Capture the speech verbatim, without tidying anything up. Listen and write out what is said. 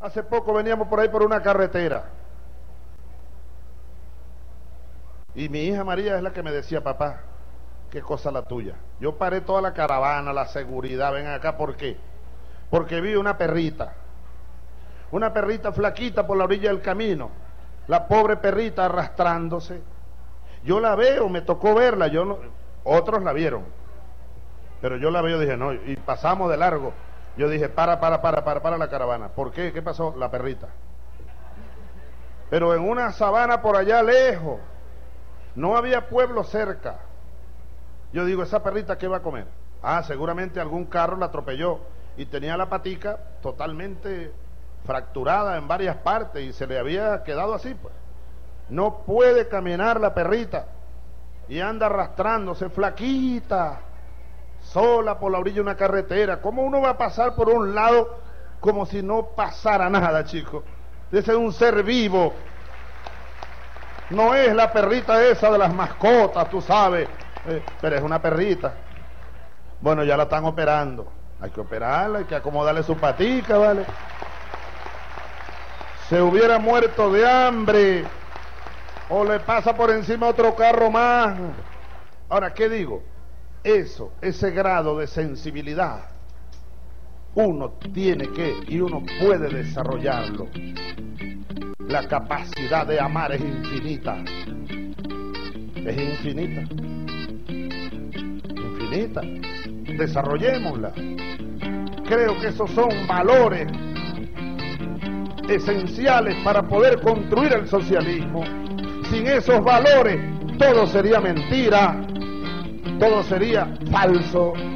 Hace poco veníamos por ahí por una carretera y mi hija María es la que me decía, papá, qué cosa la tuya. Yo paré toda la caravana, la seguridad, ven acá, ¿por qué? Porque vi una perrita, una perrita flaquita por la orilla del camino, la pobre perrita arrastrándose. Yo la veo, me tocó verla, yo no, otros la vieron, pero yo la veo, dije, no, y pasamos de largo. Yo dije, para, para, para, para, para la caravana. ¿Por qué? ¿Qué pasó? La perrita. Pero en una sabana por allá lejos, no había pueblo cerca. Yo digo, ¿esa perrita qué va a comer? Ah, seguramente algún carro la atropelló y tenía la patica totalmente fracturada en varias partes y se le había quedado así, pues. No puede caminar la perrita y anda arrastrándose, flaquita, sola por la orilla de una carretera. ¿Cómo uno va a pasar por un lado como si no pasara nada, chico? Ese es un ser vivo. No es la perrita esa de las mascotas, tú sabes, eh, pero es una perrita. Bueno, ya la están operando. Hay que operarla, hay que acomodarle su patica, ¿vale? Se hubiera muerto de hambre o le pasa por encima otro carro más. Ahora, ¿qué digo? Eso, ese grado de sensibilidad, uno tiene que y uno puede desarrollarlo. La capacidad de amar es infinita. Es infinita. Infinita. Desarrollémosla. Creo que esos son valores esenciales para poder construir el socialismo. Sin esos valores, todo sería mentira. Todo sería falso.